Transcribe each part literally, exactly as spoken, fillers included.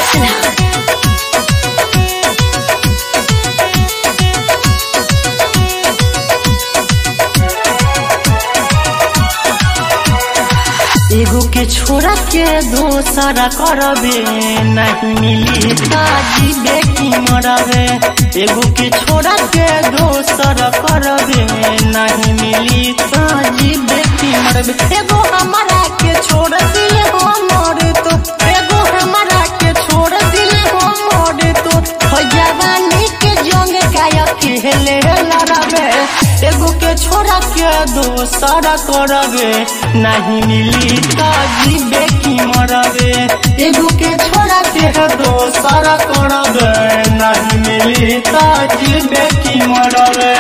एगो के छोड़ा के दोसरा करबे नहीं मिली जीवे की मरबे। एगो के छोड़ा के दोसरा करबे नहीं मिली जीवे की मरबे। एगो हमारा के छोड़ दिले हो मोरे तो, एगो हमारा के छोड़ दिले हो मोरे तो, जवानी के जंग काया खेले लड़बे। एगो के छोड़ा के दोसरा करबे नहीं मिली जीवे की मरबे। एगो के छोड़ा के दोसरा करबे नहीं मिली जीवे की मरबे।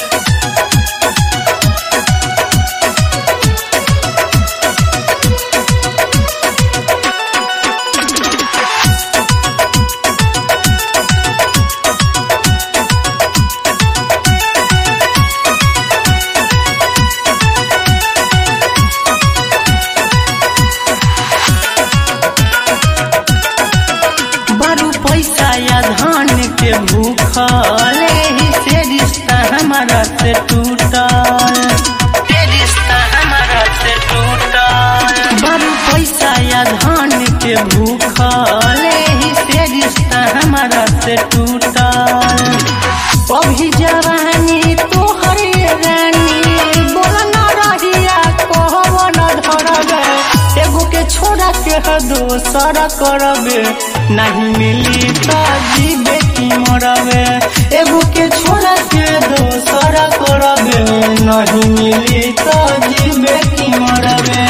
पैसा या धान के भूखल ही से रिश्ता हमारा से टूटल, रिश्ता हमारा से टूटल। बड़ू पैसा या धान के भूखल ही से रिश्ता हमारा से टूटल। अभी जवानी तोहर रानी बोलना रहिया कहवन धरबे। एगो के छोड़ा के दोसरा करबे नहीं मिली जीवे की मरबे। एगो के छोड़ा के दोसरा करबे नहीं मिली जीवे की मरबे।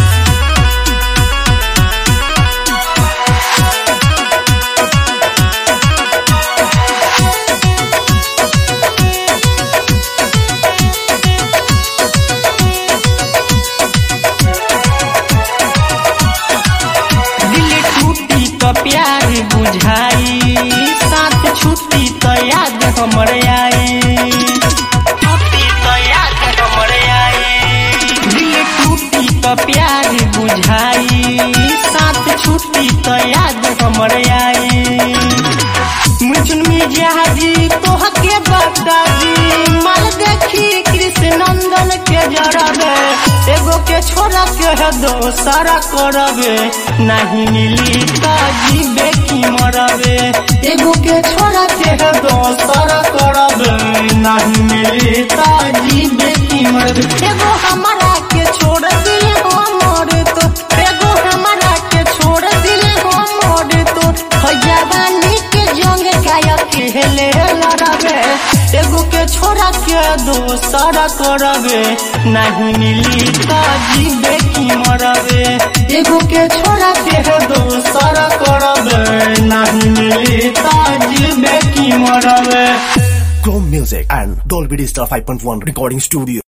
प्यार बुझाई साथ छुट्टी तो याद हमर आई, छुट्टी तो याद हमर आई। दिल टूटी तो प्यार बुझाई साथ छुट्टी तो याद हमर आई। मुझुन में जहाजी तोह के बता दी माल देखी कृष्ण नंदन के जरबे। एगो के छोड़ा के दोसरा करबे नहीं मिली जीवे की मरबे। एगो के छोड़ा के दोसरा करबे नहीं मिली जीवे की मरबे। एगो हमारा के छोड़ दिले हो मोरे तो, एगो हमारा के छोड़ दिले हो मोरे तो, जवानी के जंग काया खेले लड़बे। एगो के छोड़ा के दोसरा करबे नहीं मिली जीवे की मरबे। एगो के छोड़ा के दोसरा करबे नहीं मिली जीवे की मरबे। Chrome Music and Dolby Digital five point one Recording Studio.